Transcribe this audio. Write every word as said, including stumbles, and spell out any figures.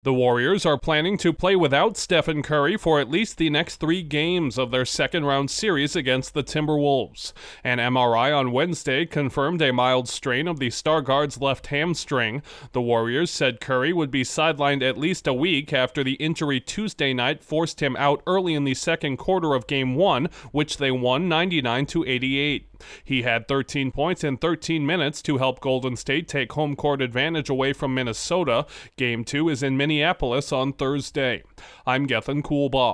The Warriors are planning to play without Stephen Curry for at least the next three games of their second-round series against the Timberwolves. An M R I on Wednesday confirmed a mild strain of the star guard's left hamstring. The Warriors said Curry would be sidelined at least a week after the injury Tuesday night forced him out early in the second quarter of Game one, which they won ninety-nine to eighty-eight. He had thirteen points in thirteen minutes to help Golden State take home court advantage away from Minnesota. Game two is in Minneapolis on Thursday. I'm Gethin Coolbaugh.